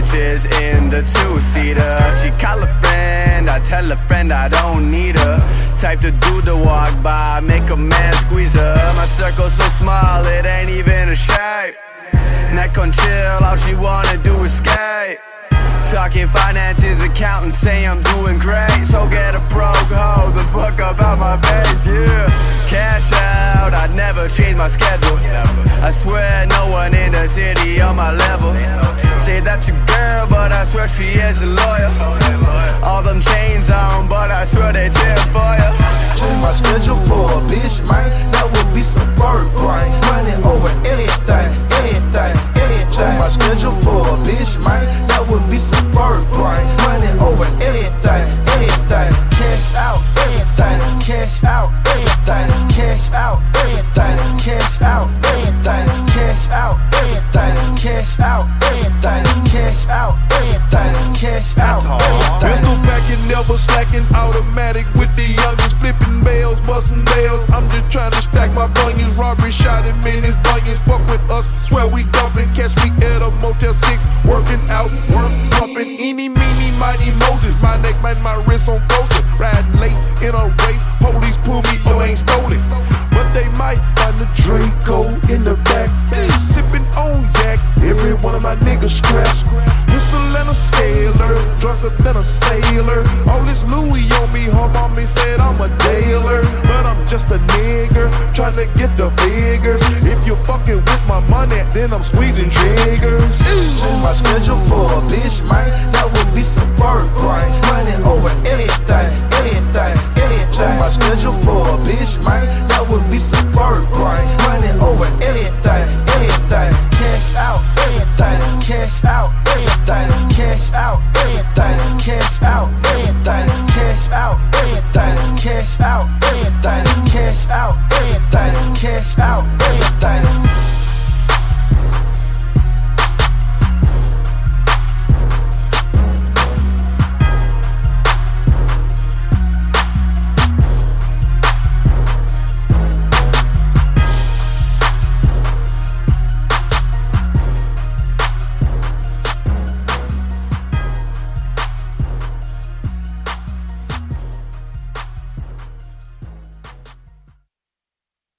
bitches in the two-seater. She call a friend, I tell a friend I don't need her. Type to do the walk by, make a man squeeze her. My circle's so small, it ain't even a shape. Neck on chill, all she wanna do is skate. Talking finances, accountants say I'm doing great. So get a broke hoe the fuck up out my face, yeah. Cash out, I'd never change my schedule. I swear no one in the city on my level. Say that's your girl, but I swear she is a lawyer. All them chains on, but I swear they tear for ya. Change my schedule for a bitch, man. That would be some bird brain. Money over anything, anything, anything. Change my schedule for a bitch, man. That would be some bird brain. Money over anything, anything. Cash out, everything. Cash out, everything. Cash out, everything. Cash out, everything. Cash out, everything. Cash out, everything. Cash out, everything. Cash out, everything. Pistol packing, never slacking. Automatic with the youngest, flipping bells, busting bells. I'm just trying to stack my bunions. Robbery shot him in his bunions. Fuck with us, swear we dumping. Catch me at a Motel 6, working out, work pumping. Eeny, meeny, mighty Moses. My neck, man, my wrist on frozen. Riding late in a race. Police pull me, oh, ain't stolen. But they might find the Draco in the back. Sipping on yak. Every one of my niggas scratch. Pistol and a scaler, drunker than a sailor. All this Louis on me, her mommy said I'm a dealer. But I'm just a nigger, trying to get the figures. If you're fucking with my money, then I'm squeezing triggers. Change my